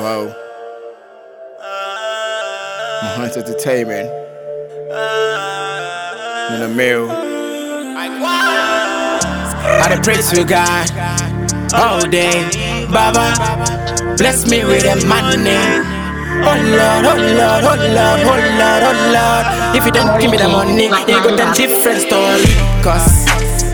Wow. Hunt Entertainment. In the mill. I dey pray to God all day. Baba, bless me with the money. Oh Lord, oh Lord, oh Lord, oh Lord, oh Lord. If you don't give me the money, you got a different story. Cause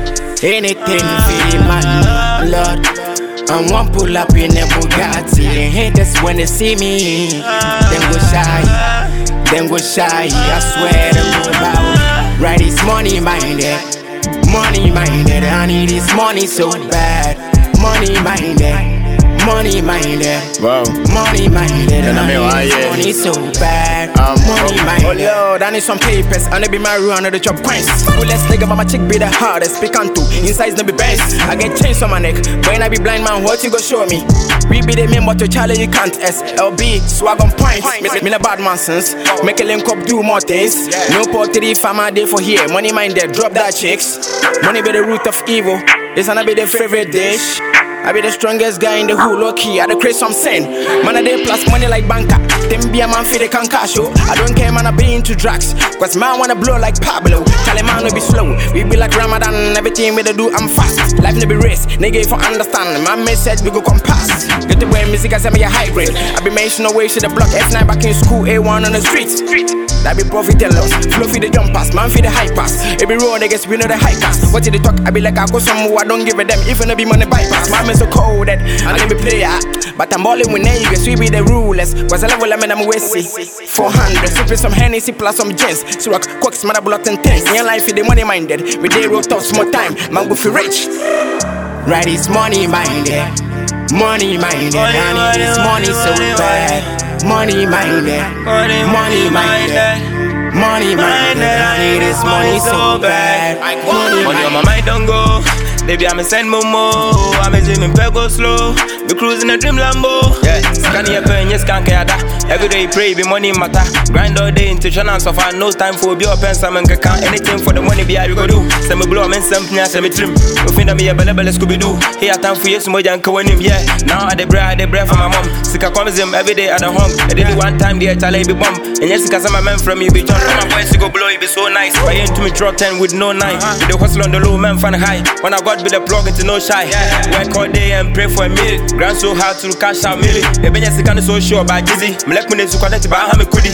anything for the man, Lord. I won't pull up in a Bugatti. And haters when they see me, then go shy, then go shy. I swear them go about. Right, it's money minded, money minded. I need this money so bad, money minded. Money minded, wow. Money minded, and I need this money so bad. Money minded. Oh Lord, I need some papers, and they be my run of the chop coins. Let's nigga, but my chick be the hardest. Pick on two, inside's no be best. I get chains on my neck, when I be blind man, what you go show me? We be the main, but your child you can't SLB, swag on points. Me the bad man sense, make a link up, do more things. No pottery, farmer day for here. Money minded, drop that chicks. Money be the root of evil, it's gonna be the favorite dish. I be the strongest guy in the hood, low key, I the create some sin. Man, I dey plus money like banker. Them be a man for the canker show. I don't care, man, I be into drugs. Cause man wanna blow like Pablo. Tell him man, no be slow. We be like Ramadan, everything we do, I'm fast. Life no be race, nigga, if I understand. My message, we go come past. Get the way music, I say me a hybrid. I be mention no way to the block, F9 back in school, A1 on the streets. That be profit and loss. Flow for the jump pass, man for the high pass. Every road, I guess we know the high pass. What did they talk? I be like, I go somewhere, I don't give a damn. If I be money bypass, my man so cold that I let me play it. But I'm balling with niggas, we be the rulers. Cause I level I'm Westy 400, sipping some Hennessy plus some gins. So rock, quacks, man, I block and things. In life, the money minded. We day road talks more time, man, go for rich. Right, it's money minded. Money minded. I need this money so bad. Money minded. Money minded. Money minded. I need this money so bad. Money on my mind don't go. Baby, I'm a send momo. I'm a gym in go slow. We cruising a dream Lambo. Yeah, scan your pen, yes, can't care that. Every day pray, be money matter. Grind all day, intention and suffer. No time for be up and some and can anything for the money be I go do. Send me blow, I'm in something, send me trim. You find me a belle Scooby Doo. Here, time for you, more than Kawanim, yeah. Now I the bread for my mom. Sika comes him every day at the home. I did it one time, the Charlie be bomb. And yes, because I'm a man from you, be John. My voice to go blow, it be so nice. I ain't to me draw 10 with no 9. With the hustle on the low, man, fan high. When I got be the plug into no shy. Work all day and pray for a meal. Grind so hard to cash out million. The business kind of so sure about Gizzy. Me like money to connect to buy how me could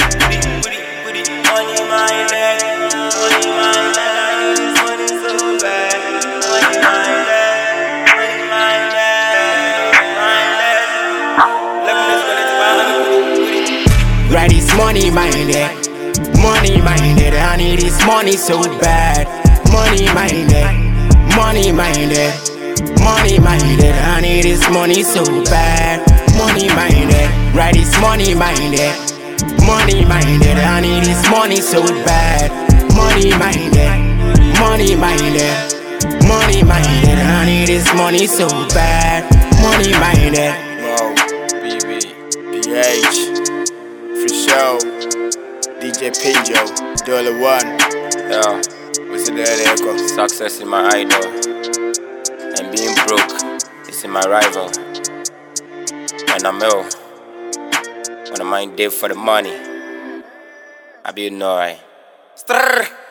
Right, it's money minded. Money minded. I need this money so bad. Money minded. Money minded, money minded. I need this money so bad. Money minded, right? It's money minded, money minded. I need this money so bad. Money minded, money minded, money minded. I need this money so bad. Money minded. Wow, BB, PH, Free Show, DJ Pinjo, $1. Yeah. Success is my idol, and being broke is my rival. And I'm ill when I mind dead for the money. I be alright.